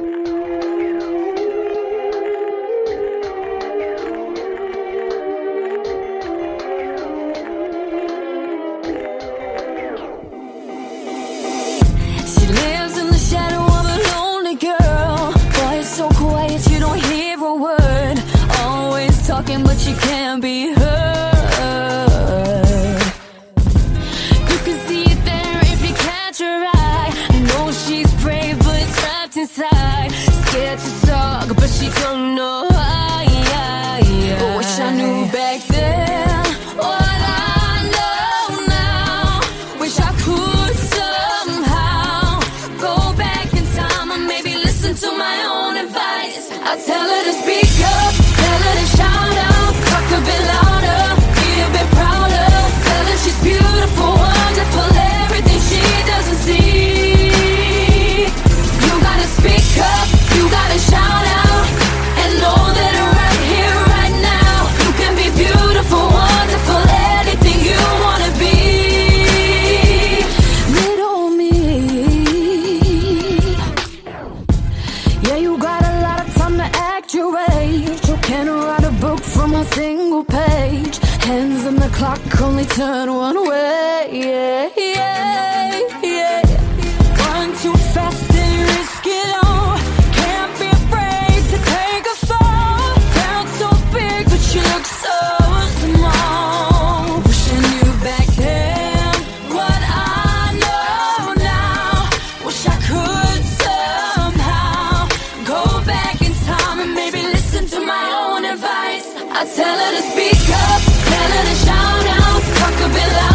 She lives in the shadow of a lonely girl. Boy, it's so quiet, you don't hear a word. Always talking, but she can't be heard. You can see it there if you catch her eye. Know she's brave, but trapped inside. Scared to talk, but she don't know why. Wish I knew back then what I know now. Wish I could somehow go back in time and maybe listen to my own advice. I tell her to speak up, tell her to shout out, talk a bit louder, be a bit prouder. Tell her she's beautiful, wonderful, everything she doesn't see. You gotta speak up, you gotta shout out, and know that right here, right now, you can be beautiful, wonderful, anything you wanna be. Little me. Yeah, you got a lot of time to act your age. You can't write a book from a single page. Hands on the clock, only turn one way. Yeah, yeah, yeah. Run too fast and risk it all. Can't be afraid to take a fall. Down so big, but you look so small. Wishing you back then what I know now. Wish I could somehow go back in time and maybe listen to my own advice. I tell her to speak up, tell her to shout out, talk a bit loud.